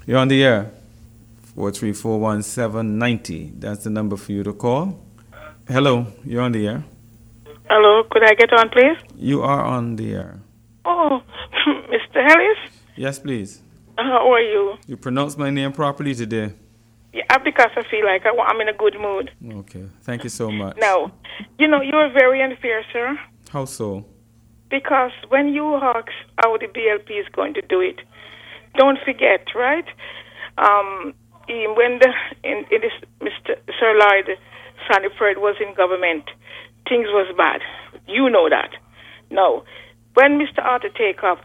You're on the air. 4341790. That's the number for you to call. Hello, you're on the air. Hello, could I get on, please? You are on the air. Oh, Mr. Ellis? Yes, please. How are you? You pronounced my name properly today. Yeah, because I feel like I'm in a good mood. Okay, thank you so much. Now, you're very unfair, sir. How so? Because when you ask how the BLP is going to do it, don't forget, right? When Mr. Sir Lloyd Sandiford was in government, things was bad. You know that. Now, when Mr. Arthur take up,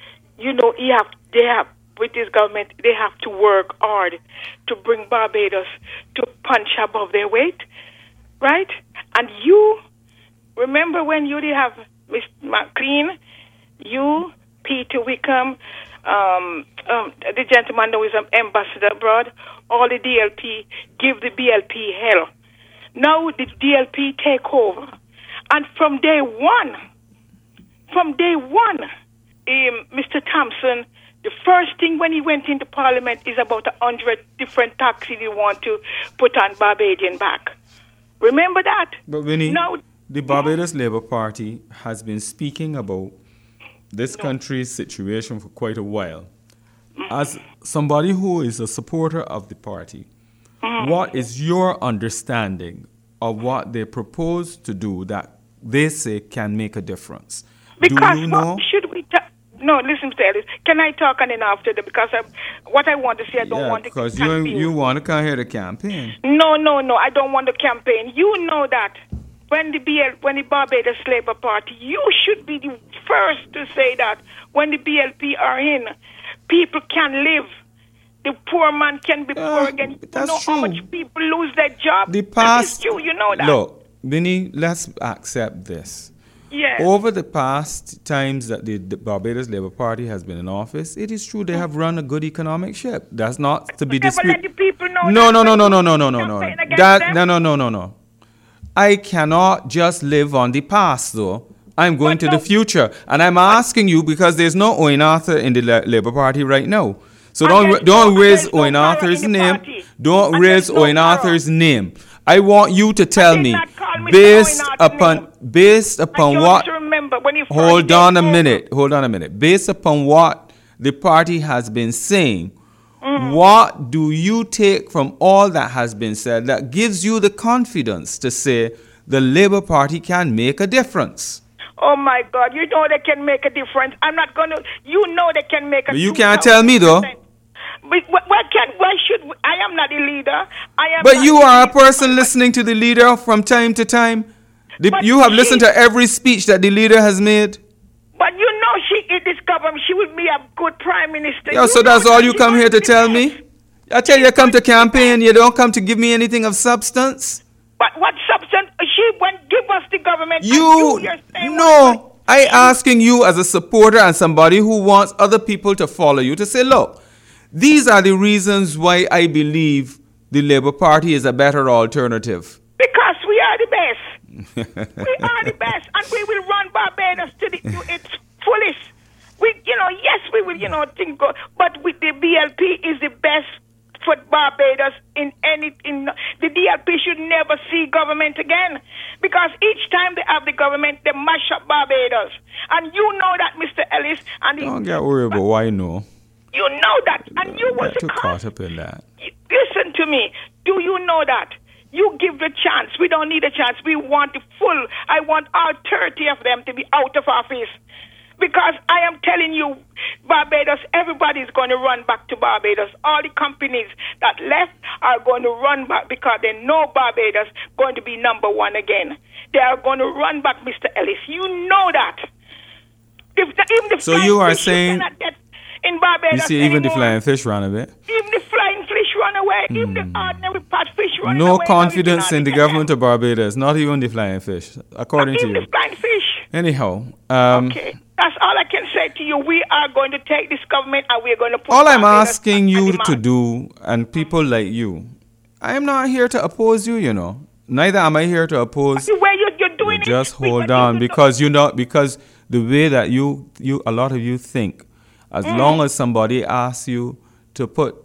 with his government, they have to work hard to bring Barbados to punch above their weight, right? And you, remember when you did have Mr. McLean, you, Peter Wickham, the gentleman who is an ambassador abroad, all the DLP, give the BLP hell. Now the DLP take over. And from day one, Mr. Thompson, the first thing when he went into Parliament is about 100 different taxes he want to put on Barbadian back. Remember that? But Winnie, the Barbados Labour Party has been speaking about this country's situation for quite a while. As somebody who is a supporter of the party, what is your understanding of what they propose to do that they say can make a difference? Because do you know? Should we no, listen to Ellis. Can I talk and then after that? Because what I want to say, I don't want to because campaign. you want to come here to campaign. No, I don't want to campaign. You know that when the Barbados Labour Party, you should be the first to say that when the BLP are in, people can live. The poor man can be poor again. You know true. How much people lose their job? The past, you know that. Look, Vinny, let's accept this. Yes. Over the past times that the Barbados Labour Party has been in office, it is true they have run a good economic ship. That's not to be disputed. Let the people know No. I cannot just live on the past, though. I'm going to the future. And I'm asking you because there's no Owen Arthur in the Labour Party right now. So don't raise Owen Arthur's name. Don't raise Owen Arthur's name. I want you to tell me, based upon what... Hold on a minute. Based upon what the party has been saying, what do you take from all that has been said that gives you the confidence to say the Labour Party can make a difference? Oh my God, you know they can make a difference. I'm not going to... You know they can make a difference. You can't tell me, though. Why should we? I am not the leader. But you are a person listening to the leader from time to time. You have listened to every speech that the leader has made. But you know she in this government, she will be a good prime minister. Yeah, so that's all you come here to tell me? I tell you, come to campaign, you don't come to give me anything of substance. But what substance? She won't give us the government. I asking you as a supporter and somebody who wants other people to follow you to say, look, these are the reasons why I believe the Labour Party is a better alternative. Because we are the best. We are the best. And we will run Barbados to its fullest. Yes, we will, think good. But with the BLP is the best for Barbados in anything. The DLP should never see government again. Because each time they have the government, they mash up Barbados. And you know that, Mr. Ellis. Don't get worried about why no. You know that, and you was too caught up in that. Listen to me. Do you know that? You give the chance. We don't need a chance. We want the full. I want all 30 of them to be out of office. Because I am telling you, Barbados, everybody's going to run back to Barbados. All the companies that left are going to run back because they know Barbados going to be number one again. They are going to run back, Mr. Ellis. You know that. So you are saying... In Barbados, you see, even the flying fish run away. Even the flying fish run away. Even the ordinary pot fish run away. No confidence in the government of Barbados, not even the flying fish, according to you. The flying fish. Anyhow. Okay. That's all I can say to you. We are going to take this government and we're going to put all I'm asking you to do, and people like you, I am not here to oppose you, Neither am I here to oppose. The way you're doing it. Just hold on, because because the way that you a lot of you think, as long as somebody asks you to put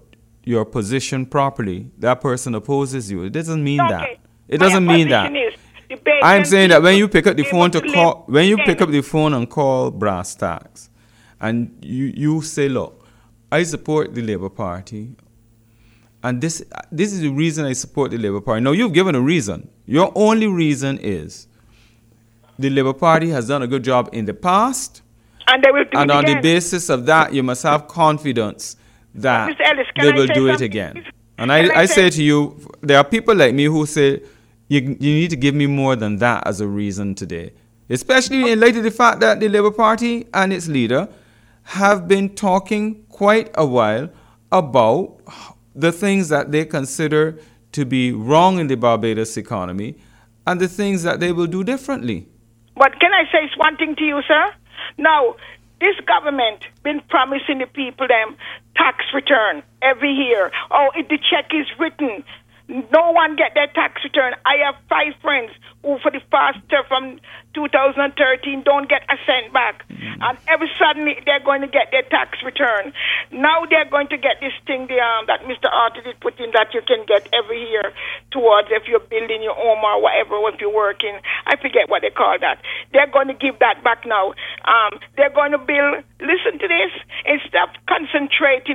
your position properly, that person opposes you. It doesn't mean that. Okay. It doesn't mean that. I'm saying that when you pick up the phone to call, when you pick up the phone and call Brass Tacks, and you say, look, I support the Labour Party, and this is the reason I support the Labour Party. Now, you've given a reason. Your only reason is the Labour Party has done a good job in the past, and they will do and it on again. the basis of that, you must have confidence that Mr. Ellis, they can I will say do it something? again. And I say to you, there are people like me who say, you need to give me more than that as a reason today. Especially in light of the fact that the Labour Party and its leader have been talking quite a while about the things that they consider to be wrong in the Barbados economy and the things that they will do differently. But can I say one thing to you, sir? Now, this government been promising the people them tax return every year. Oh, if the check is written, no one get their tax return. I have 5 friends who for the past from 2013 don't get a cent back. And every suddenly they're going to get their tax return. Now they're going to get this thing that Mr. Arthur did put in that you can get every year towards if you're building your home or whatever, if you're working. I forget what they call that. They're going to give that back now. They're going to build, listen to this, instead of concentrate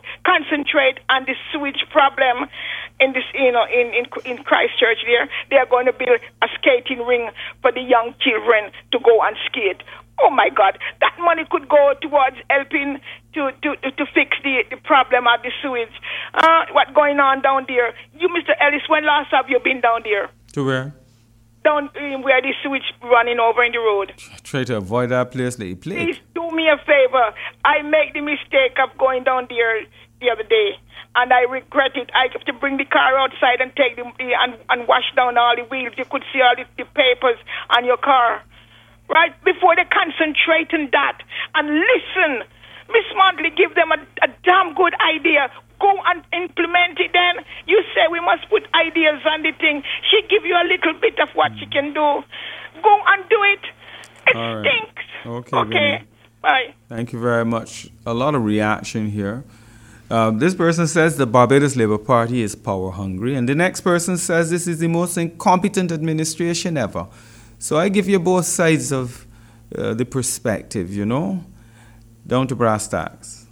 on the sewage problem in this, in Christchurch there, they are going to build a skating ring for the young children to go and skate. Oh my God, that money could go towards helping to fix the problem of the sewage. What's going on down there? You, Mr. Ellis, when last have you been down there? To where? Down where the sewage running over in the road. Try to avoid that place that you play. Please do me a favor. I make the mistake of going down there the other day, and I regret it. I have to bring the car outside and take and wash down all the wheels. You could see all the papers on your car. Right? Before they concentrate on that and listen. Miss Mondley give them a damn good idea. Go and implement it then. You say we must put ideas on the thing. She give you a little bit of what she can do. Go and do it. It all stinks. Right. Okay. Vinny. Bye. Thank you very much. A lot of reaction here. This person says the Barbados Labour Party is power hungry, and the next person says this is the most incompetent administration ever. So I give you both sides of the perspective, down to brass tacks.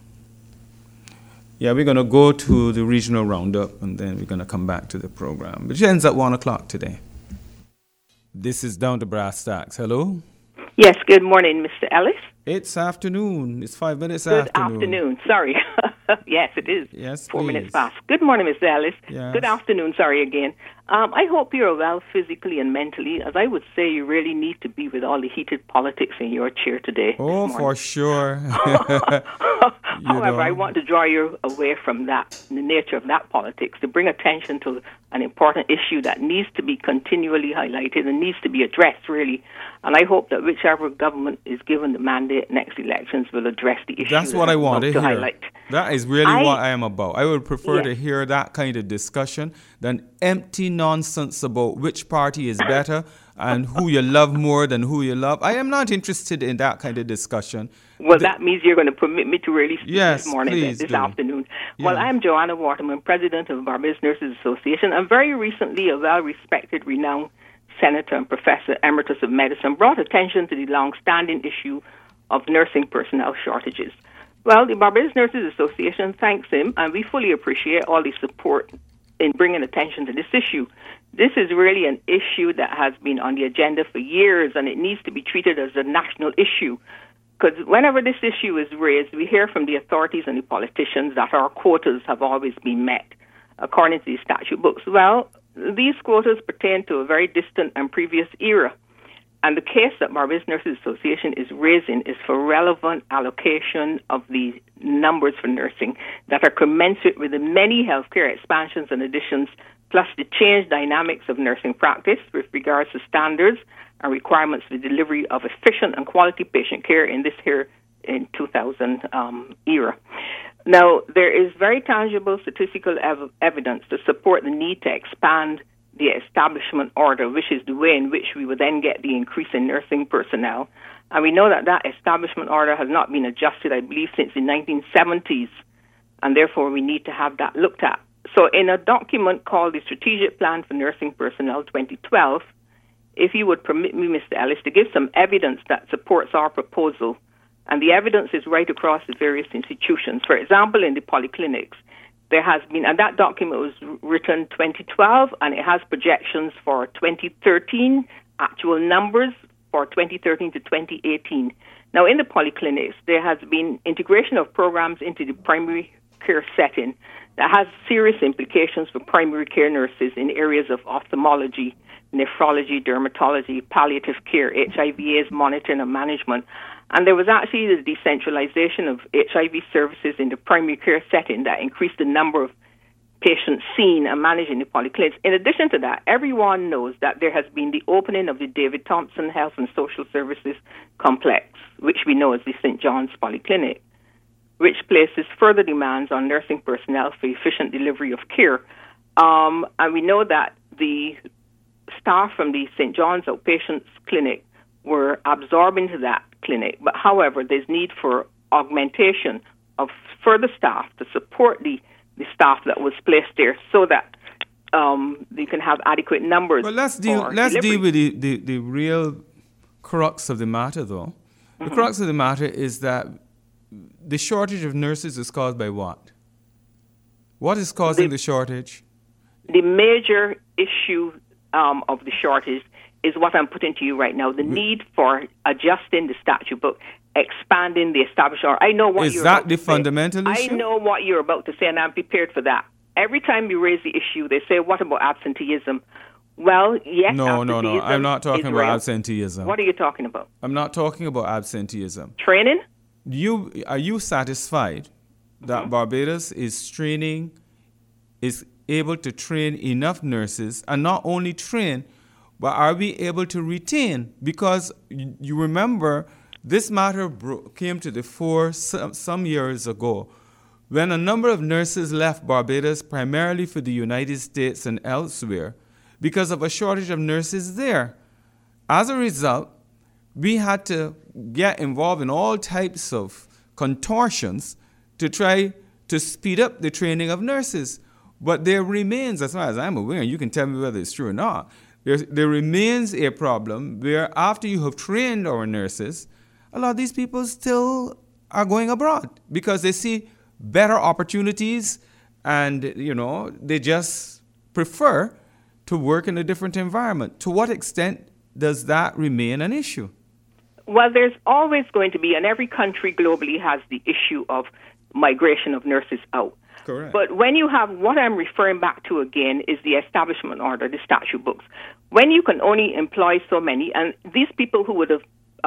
Yeah, we're going to go to the regional roundup, and then we're going to come back to the program, which ends at 1 o'clock today. This is Down to Brass Tacks. Hello? Yes, good morning, Mr. Ellis. It's afternoon. It's 5 minutes Good afternoon. afternoon. Sorry. Yes, it is. Yes, 4 minutes please. past. Good morning, Mr. Ellis. Yes. Good afternoon. Sorry again. I hope you're well physically and mentally. As I would say, you really need to be with all the heated politics in your chair today. Oh, for sure. However, I want to draw you away from that, the nature of that politics, to bring attention to an important issue that needs to be continually highlighted and needs to be addressed, really. And I hope that whichever government is given the mandate next elections will address the issue. That's what I want to hear. Highlight. That is really what I am about. I would prefer to hear that kind of discussion than empty nonsense about which party is better and who you love more than who you love. I am not interested in that kind of discussion. Well, that means you're going to permit me to really speak Yes, this morning, please this do. afternoon. Yeah. Well, I'm Joanna Waterman, president of Barbados Nurses Association, and very recently a well-respected, renowned senator and professor emeritus of medicine brought attention to the long-standing issue of nursing personnel shortages. Well, the Barbados Nurses Association thanks him, and we fully appreciate all the support in bringing attention to this issue. This is really an issue that has been on the agenda for years, and it needs to be treated as a national issue. Because whenever this issue is raised, we hear from the authorities and the politicians that our quotas have always been met, according to the statute books. Well, these quotas pertain to a very distant and previous era. And the case that Barbados Nurses Association is raising is for relevant allocation of the numbers for nursing that are commensurate with the many healthcare expansions and additions, plus the changed dynamics of nursing practice with regards to standards and requirements for the delivery of efficient and quality patient care in this here in 2000 era. Now, there is very tangible statistical evidence to support the need to expand the establishment order, which is the way in which we would then get the increase in nursing personnel. And we know that that establishment order has not been adjusted, I believe, since the 1970s. and therefore we need to have that looked at. So in a document called the Strategic Plan for Nursing Personnel 2012, if you would permit me, Mr. Ellis, to give some evidence that supports our proposal, and the evidence is right across the various institutions. For example, in the polyclinics, there has been, and that document was written 2012, and it has projections for 2013, actual numbers for 2013 to 2018. Now, in the polyclinics, there has been integration of programs into the primary care setting that has serious implications for primary care nurses in areas of ophthalmology, nephrology, dermatology, palliative care, HIV/AIDS monitoring and management. And there was actually the decentralization of HIV services in the primary care setting that increased the number of patients seen and managed in the polyclinics. In addition to that, everyone knows that there has been the opening of the David Thompson Health and Social Services Complex, which we know as the St. John's Polyclinic, which places further demands on nursing personnel for efficient delivery of care. And we know that the staff from the St. John's Outpatients Clinic were absorbed into that clinic. But however, there's need for augmentation of further staff to support the staff that was placed there so that you can have adequate numbers. But let's deal with the real crux of the matter, though. The crux of the matter is that the shortage of nurses is caused by what? What is causing the shortage? The major issue of the shortage is what I'm putting to you right now, the need for adjusting the statute book, expanding the established order. I know what is you're that about the to fundamental say. issue? I know what you're about to say, and I'm prepared for that. Every time you raise the issue, they say, what about absenteeism? Well, yes, No. I'm not talking about absenteeism. What are you talking about? I'm not talking about absenteeism. Training? Are you satisfied that Barbados is able to train enough nurses, and not only train, but are we able to retain? Because you remember, this matter came to the fore some years ago when a number of nurses left Barbados primarily for the United States and elsewhere because of a shortage of nurses there. As a result, we had to get involved in all types of contortions to try to speed up the training of nurses. But there remains, as far as I'm aware, and you can tell me whether it's true or not, there remains a problem where after you have trained our nurses, a lot of these people still are going abroad because they see better opportunities and, they just prefer to work in a different environment. To what extent does that remain an issue? Well, there's always going to be, and every country globally has the issue of migration of nurses out. Correct. But when you have, what I'm referring back to again is the establishment order, the statute books. When you can only employ so many, and these people who would have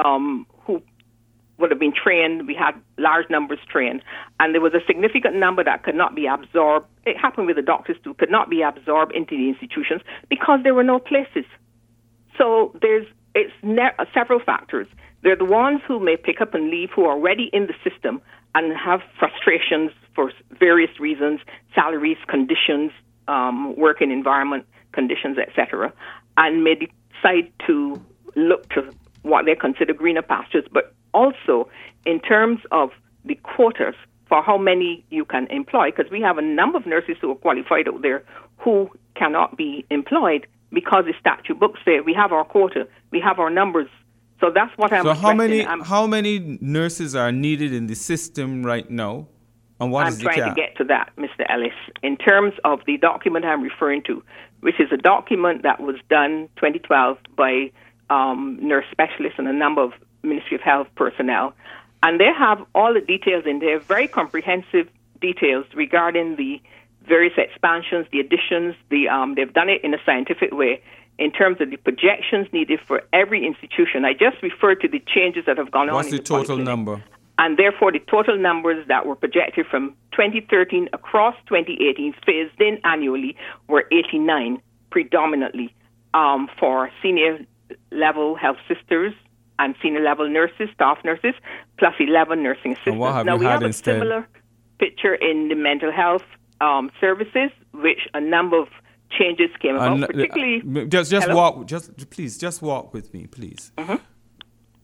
been trained, we had large numbers trained, and there was a significant number that could not be absorbed. It happened with the doctors too, could not be absorbed into the institutions because there were no places. So it's several factors. They're the ones who may pick up and leave who are already in the system and have frustrations for various reasons, salaries, conditions, working environment conditions, etc., and may decide to look to what they consider greener pastures, but also in terms of the quotas for how many you can employ, because we have a number of nurses who are qualified out there who cannot be employed because the statute books say we have our quota, we have our numbers. So that's what I'm. So how many nurses are needed in the system right now, and what is the cap? I'm trying to get to that, Mr. Ellis. In terms of the document I'm referring to, which is a document that was done 2012 by nurse specialists and a number of Ministry of Health personnel, and they have all the details in there, very comprehensive details regarding the various expansions, the additions. They've done it in a scientific way in terms of the projections needed for every institution. I just referred to the changes that have gone on. What's the total number? And therefore, the total numbers that were projected from 2013 across 2018, phased in annually, were 89, predominantly for senior level health sisters and senior level nurses, staff nurses, plus 11 nursing assistants. Now, we have a similar picture in the mental health services, which a number of changes came about, particularly. Just walk with me, please.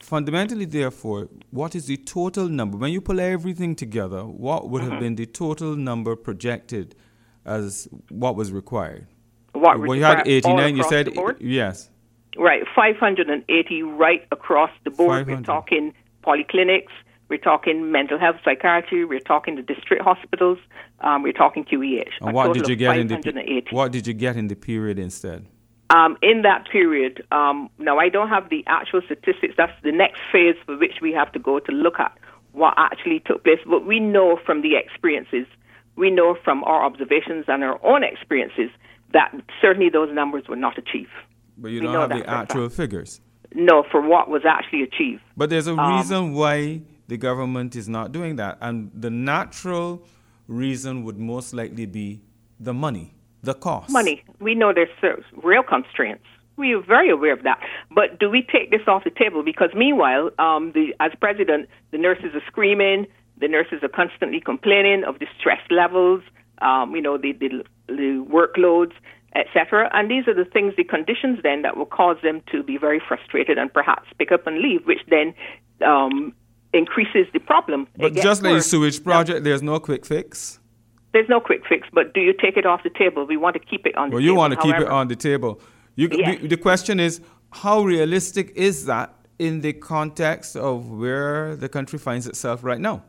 fundamentally, therefore, what is the total number? When you pull everything together, what would have been the total number projected as what was required? What Well, you had 89, you said, the board? yes. Right, 580 right across the board. 500. We're talking polyclinics, we're talking mental health psychiatry, we're talking the district hospitals, we're talking QEH. And what did you get in the period instead? In that period, now I don't have the actual statistics. That's the next phase for which we have to go to look at what actually took place. But we know from the experiences, we know from our observations and our own experiences that certainly those numbers were not achieved. But you don't have the actual figures? No, for what was actually achieved. But there's a reason why the government is not doing that. And the natural reason would most likely be the money. The cost. Money. We know there's real constraints. We are very aware of that. But do we take this off the table? Because meanwhile, as president, the nurses are screaming. The nurses are constantly complaining of the stress levels, the workloads, etc. And these are the things, the conditions then that will cause them to be very frustrated and perhaps pick up and leave, which then increases the problem. But just like the sewage project, there's no quick fix? There's no quick fix, but do you take it off the table? We want to keep it on the table. Well, you want to keep it on the table. Yes. The question is, how realistic is that in the context of where the country finds itself right now?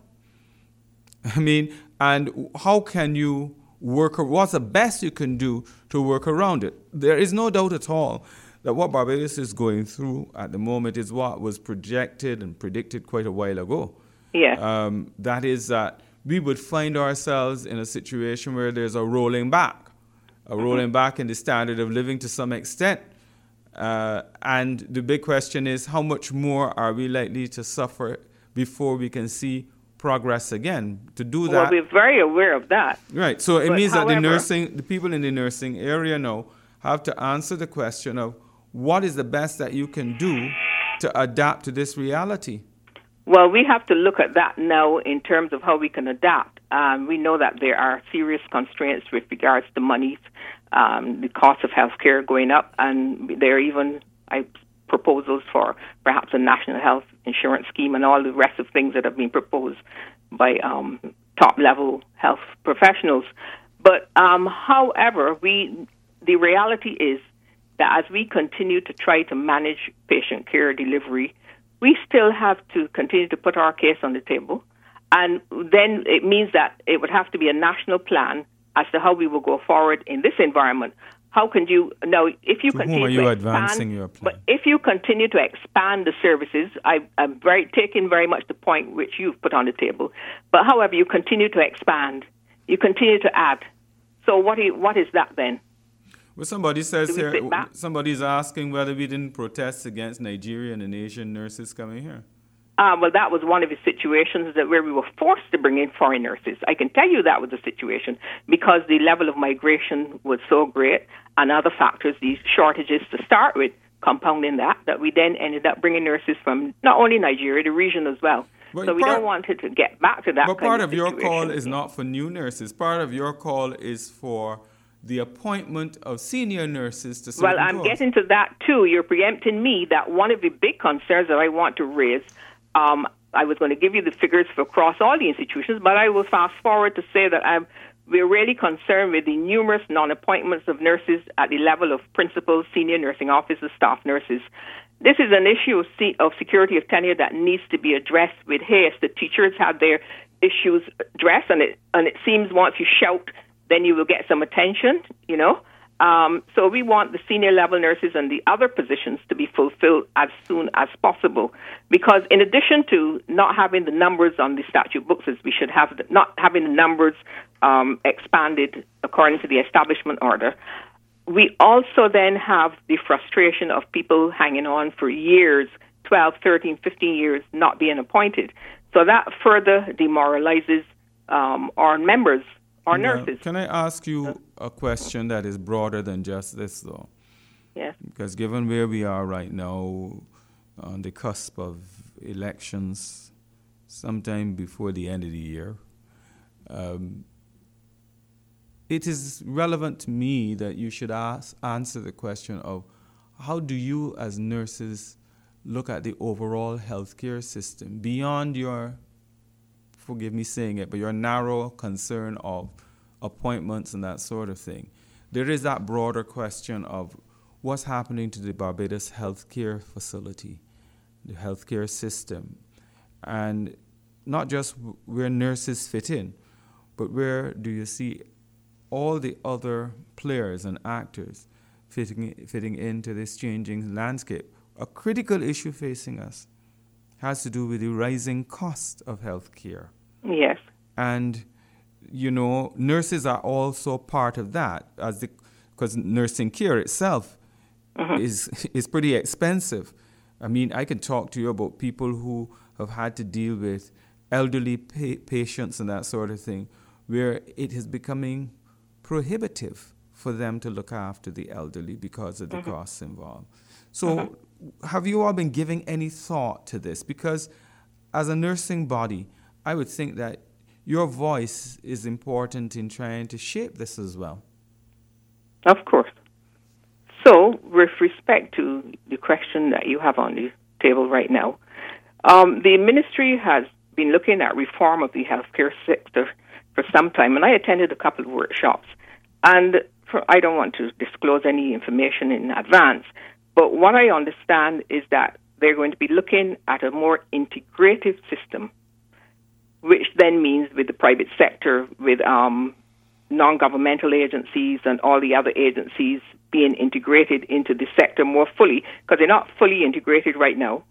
I mean, and how can you what's the best you can do to work around it? There is no doubt at all that what Barbados is going through at the moment is what was projected and predicted quite a while ago. Yeah. That is that we would find ourselves in a situation where there's a rolling back in the standard of living to some extent. And the big question is, how much more are we likely to suffer before we can see progress again? To do that, well, we're very aware of that. Right. So it means that the people in the nursing area now have to answer the question of what is the best that you can do to adapt to this reality. Well, we have to look at that now in terms of how we can adapt. We know that there are serious constraints with regards to monies, the cost of healthcare going up, and there are even proposals for perhaps a national health insurance scheme and all the rest of things that have been proposed by top-level health professionals. But however, the reality is that as we continue to try to manage patient care delivery, we still have to continue to put our case on the table. And then it means that it would have to be a national plan as to how we will go forward in this environment. How can you, now, if you continue to advancing your plan? But if you continue to expand the services, I'm taking very much the point which you've put on the table. But however, you continue to expand, you continue to add. So what is that then? Well, somebody says here, somebody's asking whether we didn't protest against Nigerian and Asian nurses coming here. Well, that was one of the situations where we were forced to bring in foreign nurses. I can tell you that was the situation because the level of migration was so great and other factors, these shortages to start with, compounding that we then ended up bringing nurses from not only Nigeria, the region as well. But so we don't want it to get back to that But kind part of your call is not for new nurses. Part of your call is for the appointment of senior nurses to serve. Well, I'm getting to that too. You're preempting me that one of the big concerns that I want to raise, I was going to give you the figures for across all the institutions, but I will fast forward to say that we're really concerned with the numerous non-appointments of nurses at the level of principals, senior nursing officers, staff nurses. This is an issue of security of tenure that needs to be addressed with haste. The teachers have their issues addressed, and it seems once you shout, then you will get some attention, So we want the senior level nurses and the other positions to be fulfilled as soon as possible. Because in addition to not having the numbers on the statute books as we should have, not having the numbers expanded according to the establishment order, we also then have the frustration of people hanging on for years, 12, 13, 15 years, not being appointed. So that further demoralizes our members. Nurses. Can I ask you a question that is broader than just this, though? Yes. Because given where we are right now, on the cusp of elections, sometime before the end of the year, it is relevant to me that you should answer the question of how do you as nurses look at the overall healthcare system beyond your, forgive me saying it, but your narrow concern of appointments and that sort of thing. There is that broader question of what's happening to the Barbados healthcare facility, the healthcare system, and not just where nurses fit in, but where do you see all the other players and actors fitting into this changing landscape? A critical issue facing us has to do with the rising cost of healthcare. Yes. And, you know, nurses are also part of that, because nursing care itself is pretty expensive. I mean, I can talk to you about people who have had to deal with elderly patients and that sort of thing, where it is becoming prohibitive for them to look after the elderly because of the costs involved. So have you all been giving any thought to this? Because as a nursing body, I would think that your voice is important in trying to shape this as well. Of course. So, with respect to the question that you have on the table right now, the ministry has been looking at reform of the healthcare sector for some time, and I attended a couple of workshops. And I don't want to disclose any information in advance, but what I understand is that they're going to be looking at a more integrative system, which then means with the private sector, with non-governmental agencies and all the other agencies being integrated into the sector more fully, because they're not fully integrated right now.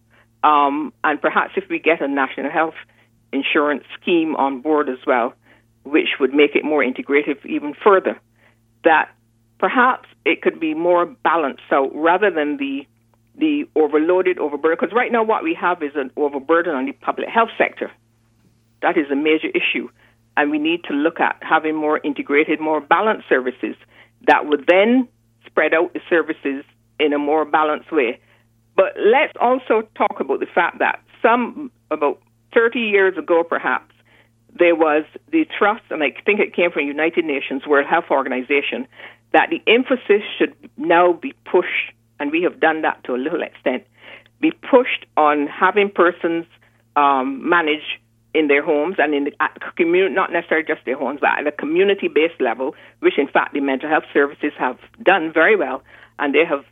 And perhaps if we get a national health insurance scheme on board as well, which would make it more integrative even further, that perhaps it could be more balanced. So rather than the overloaded, overburden, because right now what we have is an overburden on the public health sector. That is a major issue. And we need to look at having more integrated, more balanced services that would then spread out the services in a more balanced way. But let's also talk about the fact that about 30 years ago perhaps, there was the trust, and I think it came from United Nations World Health Organization, that the emphasis should now be pushed, and we have done that to a little extent, be pushed on having persons manage in their homes and in the community, not necessarily just their homes, but at a community-based level, which in fact the mental health services have done very well, and they have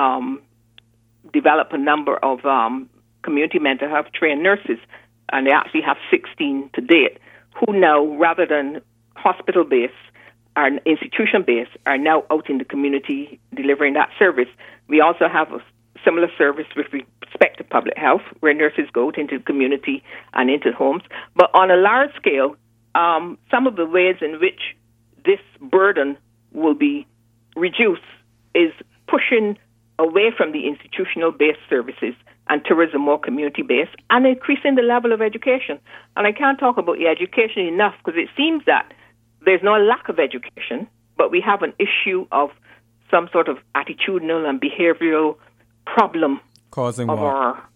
developed a number of community mental health trained nurses, and they actually have 16 to date, who now, rather than hospital-based or institution-based, are now out in the community delivering that service. We also have a similar service with respect to public health, where nurses go into the community and into homes. But on a large scale, some of the ways in which this burden will be reduced is pushing away from the institutional-based services and towards a more community-based, and increasing the level of education. And I can't talk about the education enough, because it seems that there's no lack of education, but we have an issue of some sort of attitudinal and behavioral problem causing of what? Our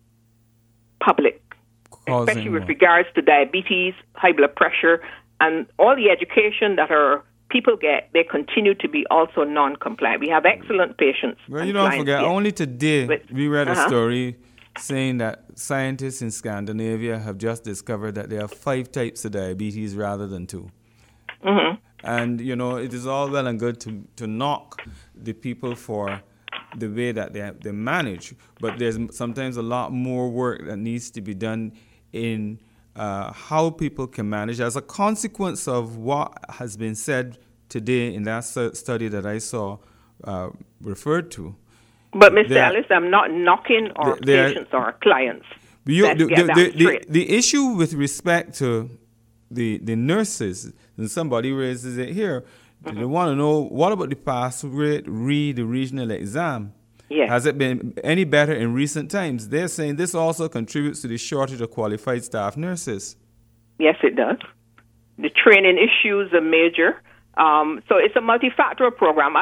public, Causing especially with what? regards to diabetes, high blood pressure, and all the education that our people get, they continue to be also non-compliant. We have excellent patients. Well, you don't forget, only today we read a story saying that scientists in Scandinavia have just discovered that there are 5 types of diabetes rather than 2. Mm-hmm. And, you know, it is all well and good to knock the people for the way that they manage, but there's sometimes a lot more work that needs to be done in how people can manage as a consequence of what has been said today in that study that I saw referred to. But, Mr. Ellis, I'm not knocking our patients or our clients. The issue with respect to the nurses, and somebody raises it here, they want to know, what about the pass rate the regional exam? Yes. Has it been any better in recent times? They're saying this also contributes to the shortage of qualified staff nurses. Yes, it does. The training issues are major. So it's a multifactorial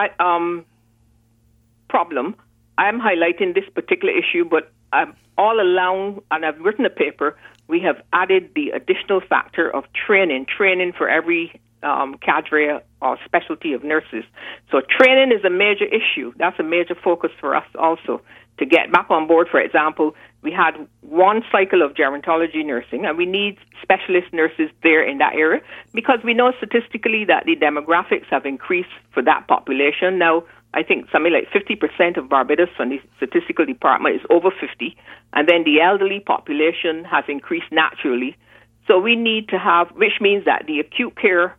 problem. I'm highlighting this particular issue, but all along, and I've written a paper, we have added the additional factor of training for every cadre or specialty of nurses. So training is a major issue. That's a major focus for us also, to get back on board. For example, we had one cycle of gerontology nursing, and we need specialist nurses there in that area because we know statistically that the demographics have increased for that population. Now, I think something like 50% of Barbados from the statistical department is over 50, and then the elderly population has increased naturally. So we need to have, which means that the acute care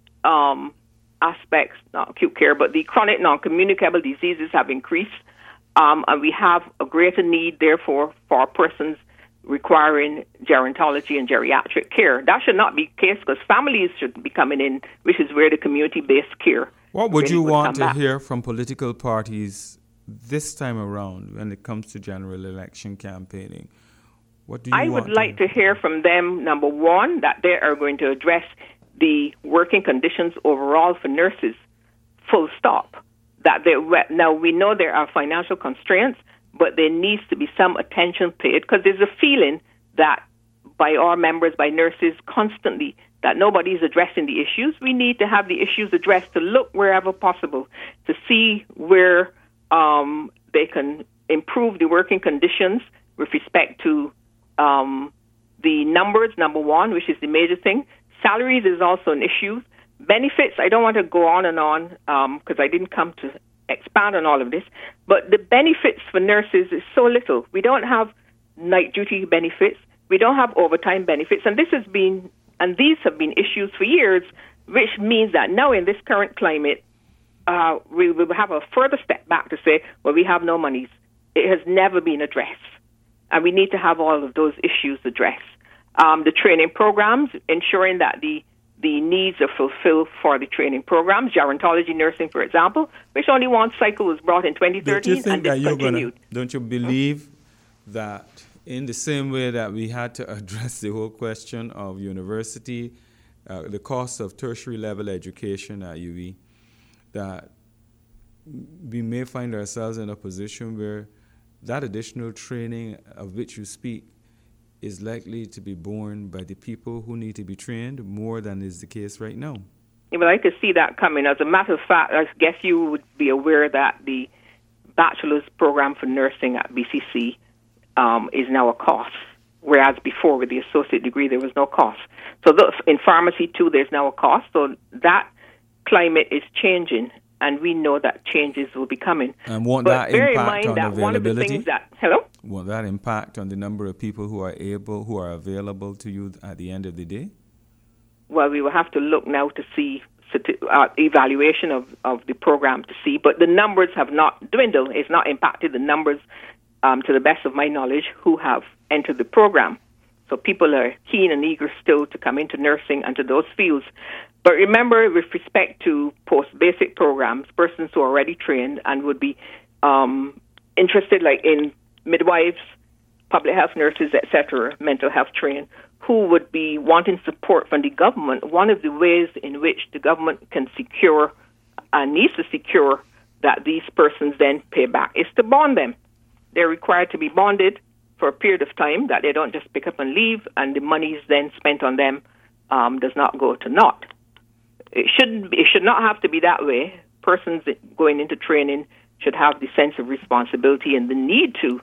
aspects, not acute care, but the chronic non-communicable diseases have increased. And we have a greater need, therefore, for persons requiring gerontology and geriatric care. That should not be the case because families should be coming in, which is where the community-based care. What would you want to hear from political parties this time around when it comes to general election campaigning? What do you I would like to hear from them, number one, that they are going to address the working conditions overall for nurses, full stop. Now, we know there are financial constraints, but there needs to be some attention paid because there's a feeling that by our members, by nurses, constantly, that nobody's addressing the issues. We need to have the issues addressed, to look wherever possible, to see where they can improve the working conditions with respect to the numbers, number one, which is the major thing. Salaries is also an issue. Benefits, I don't want to go on and on because I didn't come to expand on all of this, but the benefits for nurses is so little. We don't have night duty benefits. We don't have overtime benefits, and these have been issues for years, which means that now in this current climate, we will have a further step back to say, well, we have no monies. It has never been addressed, and we need to have all of those issues addressed. The training programs, ensuring that the needs are fulfilled for the training programs. Gerontology nursing, for example, which only one cycle was brought in 2013 and discontinued. Don't you believe that in the same way that we had to address the whole question of university, the cost of tertiary level education at UWI, that we may find ourselves in a position where that additional training of which you speak is likely to be borne by the people who need to be trained more than is the case right now? Well, I could see that coming. As a matter of fact, I guess you would be aware that the bachelor's program for nursing at BCC is now a cost, whereas before with the associate degree there was no cost. So in pharmacy too, there's now a cost. So that climate is changing, and we know that changes will be coming. And won't that impact on availability? One of the things Will that impact on the number of people who are available to you at the end of the day? Well, we will have to look now to see evaluation of the program to see, but the numbers have not dwindled. It's not impacted the numbers, to the best of my knowledge, who have entered the program. So people are keen and eager still to come into nursing and to those fields. But remember, with respect to post-basic programs, persons who are already trained and would be interested, like in midwives, public health nurses, etc., mental health trained, who would be wanting support from the government, one of the ways in which the government can secure and needs to secure that these persons then pay back is to bond them. They're required to be bonded for a period of time, that they don't just pick up and leave, and the monies then spent on them does not go to naught. It should not have to be that way. Persons going into training should have the sense of responsibility and the need to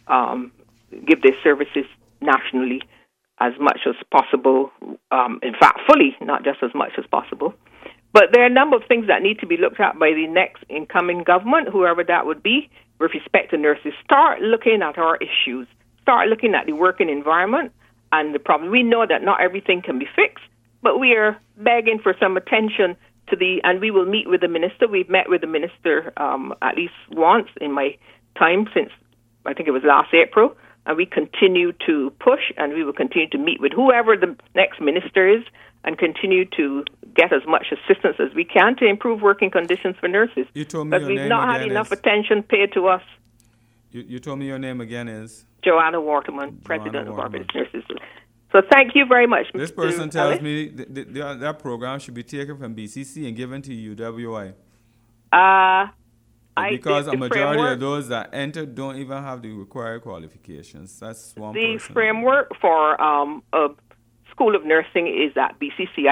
give their services nationally as much as possible, in fact, fully, not just as much as possible. But there are a number of things that need to be looked at by the next incoming government, whoever that would be, with respect to nurses. Start looking at our issues. Start looking at the working environment and the problem. We know that not everything can be fixed, but we are begging for some attention and we will meet with the minister. We've met with the minister at least once in my time since, I think it was last April, and we continue to push, and we will continue to meet with whoever the next minister is and continue to get as much assistance as we can to improve working conditions for nurses. You told me your name we've not had enough attention paid to us. You told me your name again is? Joanna Waterman, President of Barbados Nurses. So thank you very much, This person tells me that program should be taken from BCC and given to UWI. Because a majority of those that enter don't even have the required qualifications. That's one person. The framework for a School of Nursing is at BCC.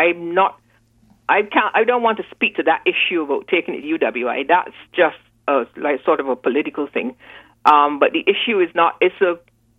I don't want to speak to that issue about taking it to UWI. That's just sort of a political thing. But the issue is not, it's a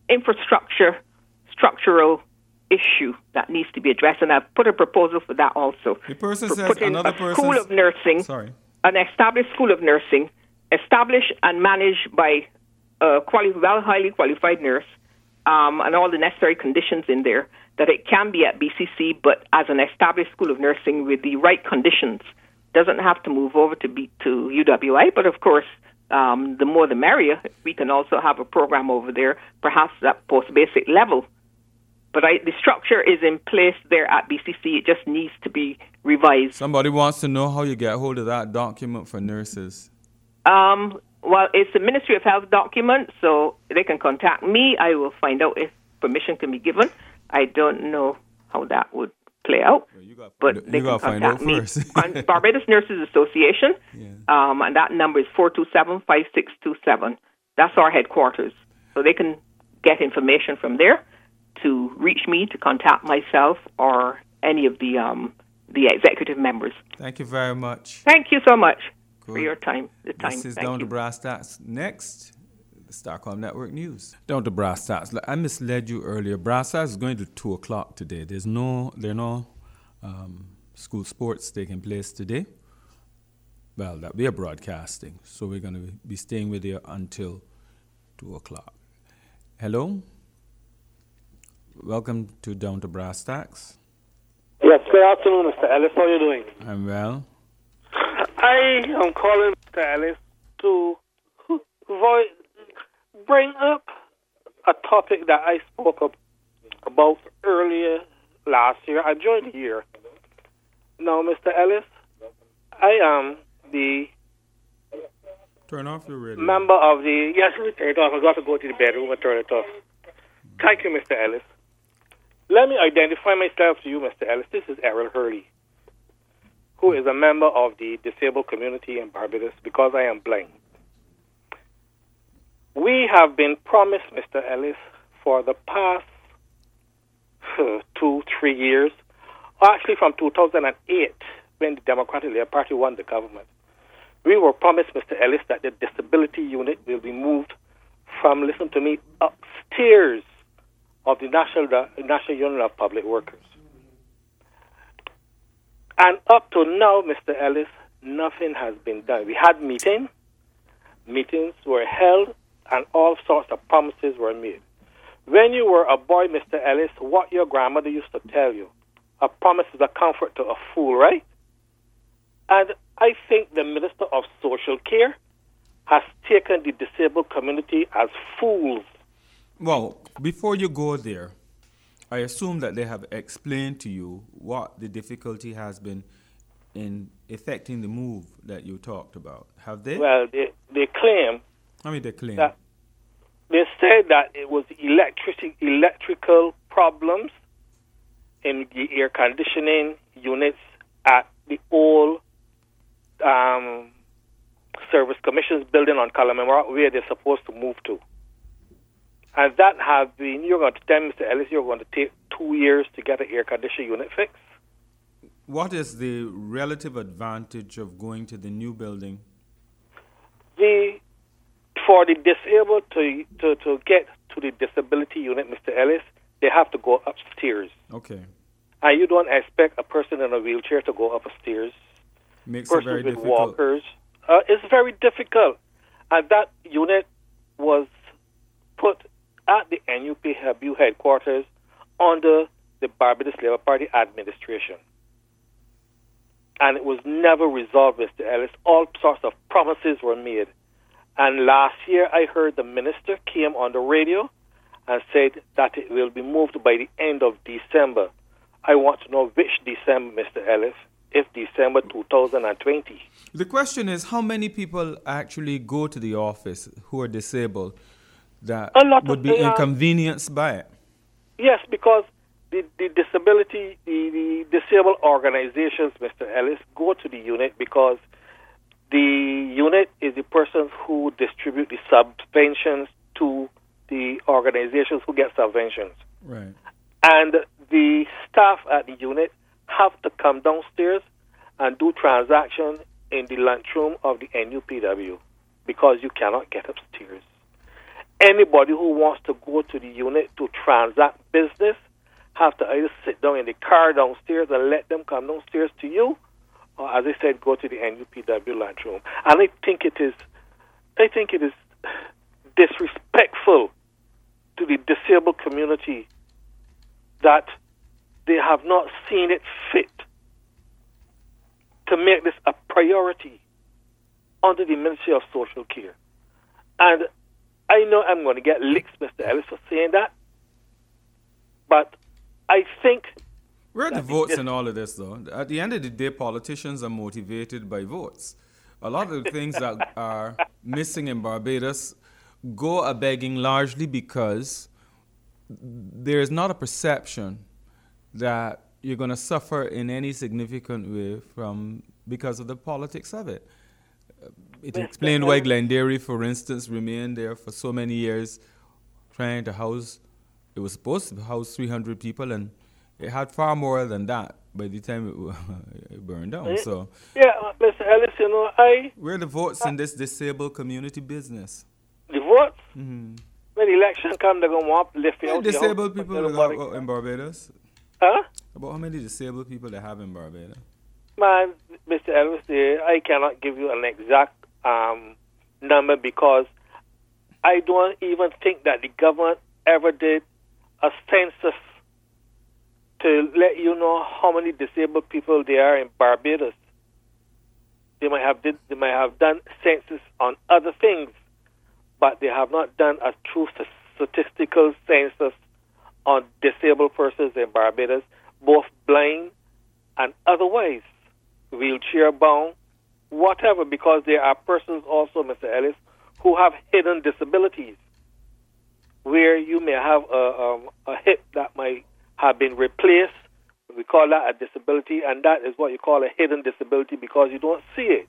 structural issue that needs to be addressed, and I've put a proposal for that also. The person says another person. School of nursing, an established school of nursing, established and managed by a highly qualified nurse, and all the necessary conditions in there, that it can be at BCC, but as an established school of nursing with the right conditions. Doesn't have to move over to UWI, but of course, the more the merrier. We can also have a program over there, perhaps at post-basic level. But the structure is in place there at BCC. It just needs to be revised. Somebody wants to know how you get hold of that document for nurses. Well, it's a Ministry of Health document, so they can contact me. I will find out if permission can be given. I don't know how that would play out, but they can contact me on Barbados Nurses Association, and that number is 427-5627. That's our headquarters, so they can get information from there to reach me, to contact myself or any of the executive members. Thank you very much. Thank you so much for your time. This is Down to Brass Tacks. Next, the Stockholm Network News. Down to Brass Tacks. I misled you earlier. Brass Tacks is going to 2 o'clock today. There are no school sports taking place today. Well, that we are broadcasting, so we're going to be staying with you until 2 o'clock. Hello. Welcome to Down to Brass Tacks. Yes, good afternoon, Mr. Ellis. How are you doing? I'm well. I am calling Mr. Ellis to bring up a topic that I spoke about earlier last year. I joined the year. Now, Mr. Ellis, I am the turn off your radio. Member of the... Yes, let me turn it off. I've got to go to the bedroom and turn it off. Thank you, Mr. Ellis. Let me identify myself to you, Mr. Ellis. This is Errol Hurley, who is a member of the disabled community in Barbados because I am blind. We have been promised, Mr. Ellis, for the past 2-3 years, actually from 2008, when the Democratic Labour Party won the government. We were promised, Mr. Ellis, that the disability unit will be moved from, listen to me, upstairs of the National Union of Public Workers. And up to now, Mr. Ellis, nothing has been done. We had meetings were held, and all sorts of promises were made. When you were a boy, Mr. Ellis, what your grandmother used to tell you, a promise is a comfort to a fool, right? And I think the Minister of Social Care has taken the disabled community as fools. Well, before you go there, I assume that they have explained to you what the difficulty has been in effecting the move that you talked about. Have they? Well, they claim. I mean, they claim. That they said that it was electrical problems in the air conditioning units at the old Service Commission's building on Calamamara, where they're supposed to move to. And that has been, you're going to tell Mr. Ellis, you're going to take 2 years to get an air conditioning unit fixed. What is the relative advantage of going to the new building? For the disabled to get to the disability unit, Mr. Ellis, they have to go upstairs. Okay. And you don't expect a person in a wheelchair to go upstairs. Makes it very difficult. Walkers. It's very difficult. And that unit was put at the NUPW headquarters under the Barbados Labour Party administration. And it was never resolved, Mr. Ellis. All sorts of promises were made. And last year, I heard the minister came on the radio and said that it will be moved by the end of December. I want to know which December, Mr. Ellis, if December 2020. The question is, how many people actually go to the office who are disabled that would be inconvenienced by it? Yes, because the disability, the disabled organizations, Mr. Ellis, go to the unit because the unit is the persons who distribute the subventions to the organizations who get subventions. Right. And the staff at the unit have to come downstairs and do transactions in the lunchroom of the NUPW because you cannot get upstairs. anybody who wants to go to the unit to transact business have to either sit down in the car downstairs and let them come downstairs to you, or, as I said, go to the NUPW lunchroom. And I think it is disrespectful to the disabled community that they have not seen it fit to make this a priority under the Ministry of Social Care. And I know I'm going to get licks, Mr. Ellis, for saying that, but I think... Where are the votes in all of this, though? At the end of the day, politicians are motivated by votes. A lot of the things that are missing in Barbados go a begging largely because there is not a perception that you're going to suffer in any significant way because of the politics of it. It explained why Glenderry, for instance, remained there for so many years trying to house, it was supposed to house 300 people, and it had far more than that by the time it burned down. So, yeah, Mr. Ellis, where are the votes in this disabled community business? The votes? Mm-hmm. When the election comes, they're going to want to lift you out. Disabled people in Barbados? Huh? About how many disabled people they have in Barbados? Man, Mr. Elvis, I cannot give you an exact number because I don't even think that the government ever did a census to let you know how many disabled people there are in Barbados. They might have done census on other things, but they have not done a true statistical census on disabled persons in Barbados, both blind and otherwise, wheelchair bound, whatever, because there are persons also, Mr. Ellis, who have hidden disabilities, where you may have a hip that might have been replaced. We call that a disability, and that is what you call a hidden disability because you don't see it.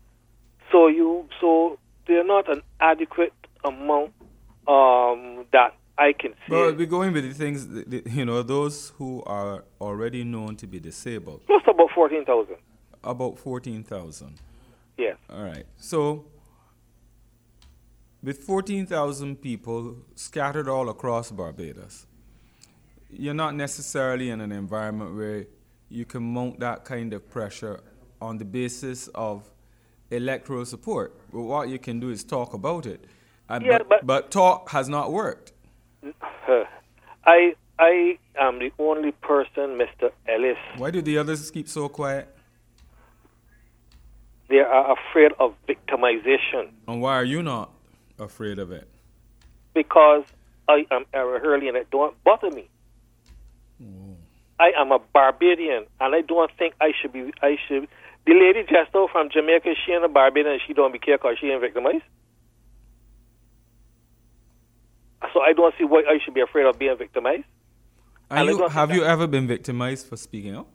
So they're not an adequate amount that I can see. Well, we're going with the things, those who are already known to be disabled. Just about 14,000. About 14,000. Yes. All right. So, with 14,000 people scattered all across Barbados, you're not necessarily in an environment where you can mount that kind of pressure on the basis of electoral support. But what you can do is talk about it. But talk has not worked. I am the only person, Mr. Ellis. Why do the others keep so quiet? They are afraid of victimization. And why are you not afraid of it? Because I am Hurley and it don't bother me. Mm. I am a Barbadian and I don't think I should. The lady just now from Jamaica, she ain't a Barbadian and she don't be care because she ain't victimized. So I don't see why I should be afraid of being victimized. Have you ever been victimized for speaking out?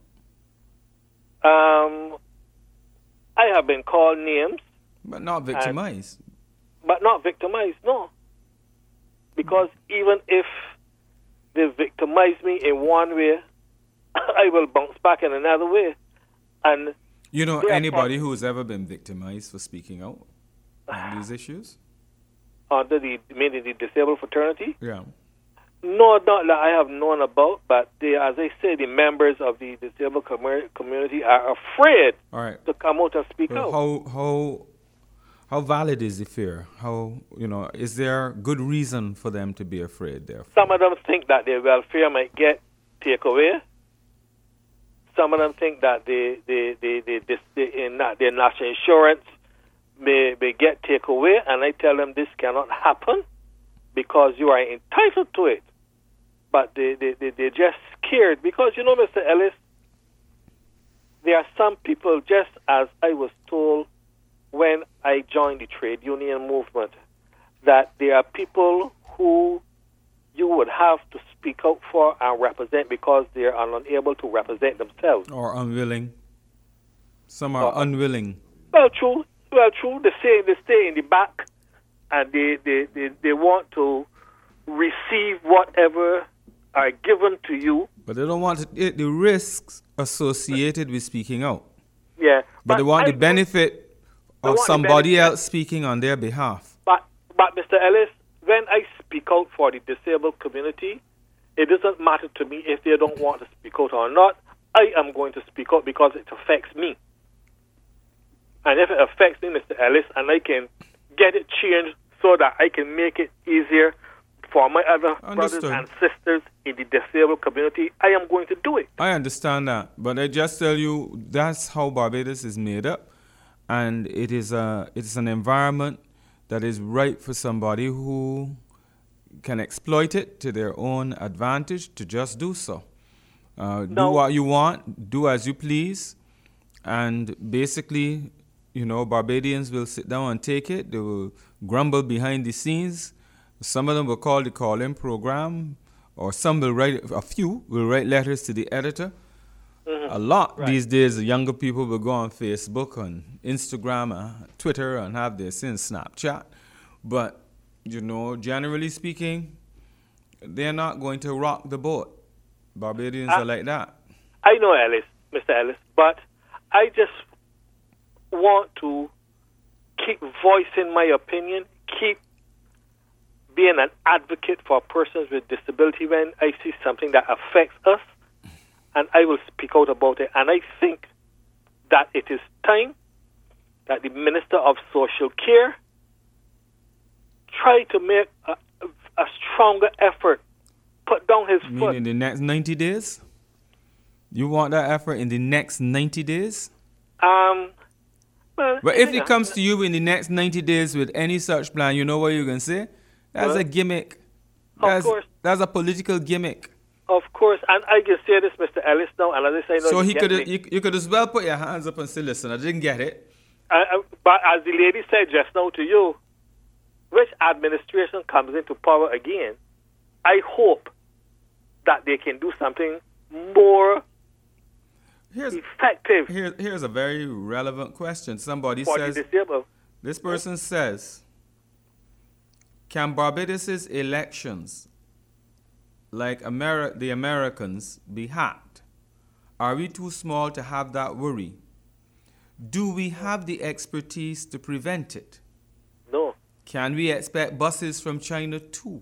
I have been called names. But not victimized. But not victimized, no. Because even if they victimize me in one way, I will bounce back in another way. And you know anybody who's ever been victimized for speaking out on these issues? Under the disabled fraternity? Yeah. No, not that I have known about, but as I say, the members of the disabled community are afraid to come out and speak out. How valid is the fear? Is there good reason for them to be afraid? Therefore, some of them think that their welfare might get taken away. Some of them think that their national insurance may get taken away, and I tell them this cannot happen because you are entitled to it. But they're just scared because, Mr. Ellis, there are some people, just as I was told when I joined the trade union movement, that there are people who you would have to speak out for and represent because they are unable to represent themselves. Or unwilling. Some are unwilling. Well, true. They stay in the back and they want to receive whatever are given to you. But they don't want the risks associated with speaking out. Yeah. But they want the benefit of somebody else speaking on their behalf. But Mr. Ellis, when I speak out for the disabled community, it doesn't matter to me if they don't want to speak out or not. I am going to speak out because it affects me. And if it affects me, Mr. Ellis, and I can get it changed so that I can make it easier for my other brothers and sisters in the disabled community, I am going to do it. I understand that, but I just tell you that's how Barbados is made up, and it's an environment that is right for somebody who can exploit it to their own advantage to just do so. Do what you want, do as you please, and basically, Barbadians will sit down and take it. They will grumble behind the scenes. Some of them will call the call-in program, or a few will write letters to the editor. Mm-hmm. A lot these days, the younger people will go on Facebook and Instagram and Twitter and have their Snapchat. But, generally speaking, they're not going to rock the boat. Barbadians are like that. I know, Mr. Ellis, but I just want to keep voicing my opinion, keep being an advocate for persons with disability when I see something that affects us, and I will speak out about it. And I think that it is time that the Minister of Social Care try to make a stronger effort, put down his foot. In the next 90 days? You want that effort in the next 90 days? But if it comes to you in the next 90 days with any such plan, you know what you're going to say? That's a gimmick. Of course. That's a political gimmick. Of course. And I can say this, Mr. Ellis, now, and as I say, so you could as well put your hands up and say, listen, I didn't get it. But as the lady said just now to you, which administration comes into power again, I hope that they can do something more effective. Here's a very relevant question. Somebody for says, the disabled. This person says, can Barbados' elections, like the Americans, be hacked? Are we too small to have that worry? Do we have the expertise to prevent it? No. Can we expect buses from China too?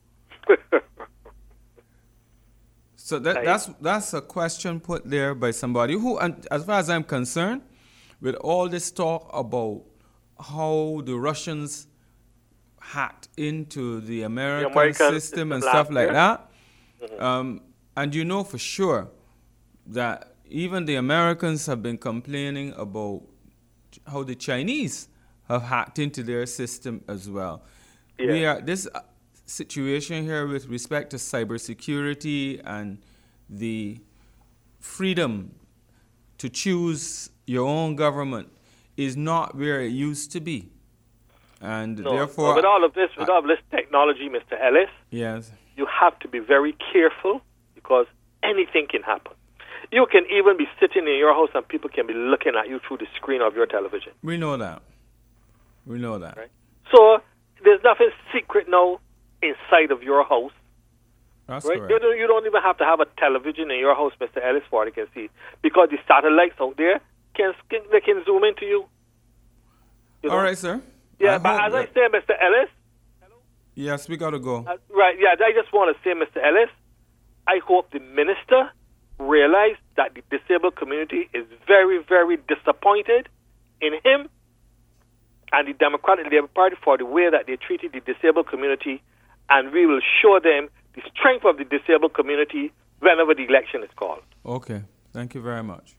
So that's a question put there by somebody who, and as far as I'm concerned, with all this talk about how the Russians hacked into the American system and stuff like that, and you know for sure that even the Americans have been complaining about how the Chinese have hacked into their system as well. Yeah. This situation here with respect to cybersecurity and the freedom to choose your own government is not where it used to be. And therefore... With all of this technology, Mr. Ellis, yes, you have to be very careful because anything can happen. You can even be sitting in your house and people can be looking at you through the screen of your television. We know that. Right? So there's nothing secret now inside of your house. That's right? correct. You don't even have to have a television in your house, Mr. Ellis, for they can see. Because the satellites out there, they can zoom into you. All right, sir. Yeah, but as I say, Mr. Ellis... Hello? Yes, we got to go. Right, yeah, I just want to say, Mr. Ellis, I hope the minister realized that the disabled community is very, very disappointed in him and the Democratic Labour Party for the way that they treated the disabled community, and we will show them the strength of the disabled community whenever the election is called. Okay. Thank you very much.